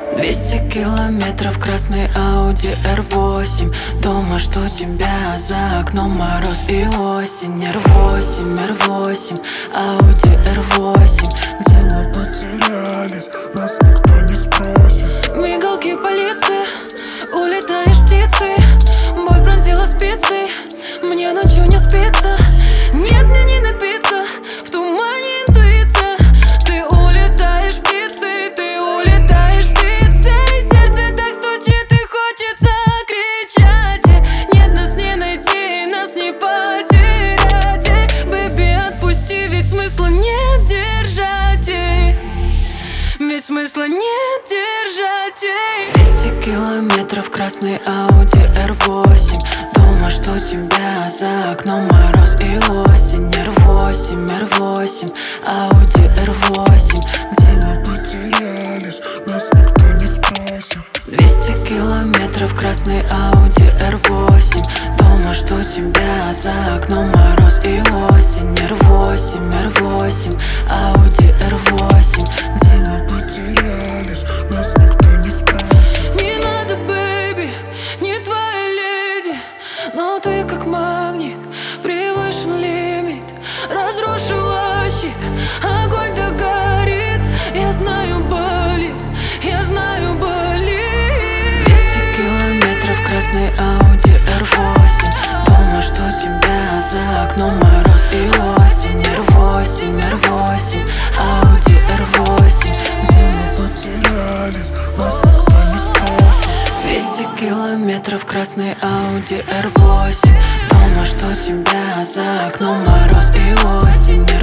200 километров, красный Audi R8. Дома жду тебя, за окном мороз и осень. R8, R8, Audi R8. Где мы потерялись, нас никто не спросит. Мигалки полиции, улетаешь птицей. Боль пронзила спицей, мне ночью не спится. Нет, мне не напиться, в тумане интуиция. Ты улетаешь птицей, ты улетаешь птицей. Сердце так стучит и хочется кричать. Нет, нас не найти, нас не потерять. Бэби, отпусти, ведь смысла нет держать. Ведь смысла нет держать. 200 километров, красный Audi R8. Дома жду тебя, за окном мороз и осень. R8, R8, Audi R8. Где мы потерялись, нас никто не спросит. 200 километров, красный Audi R8. Дома жду тебя, за окном мороз и осень. R8, R8, Audi R8. Где мы потерялись, нас никто не спросит. Не надо, бэйби, не твоя леди, но ты как магнит, превышен лимит. Разрушила щит, огонь догорит. Я знаю, болит, я знаю, болит. 200 километров, красный Audi R8. Дома жду тебя, за окном мороз и осень. R8, R8, Audi R8. Где мы потерялись, нас никто не спросит. 200 километров, красный Audi R8. Дома жду тебя, за окном мороз и осень.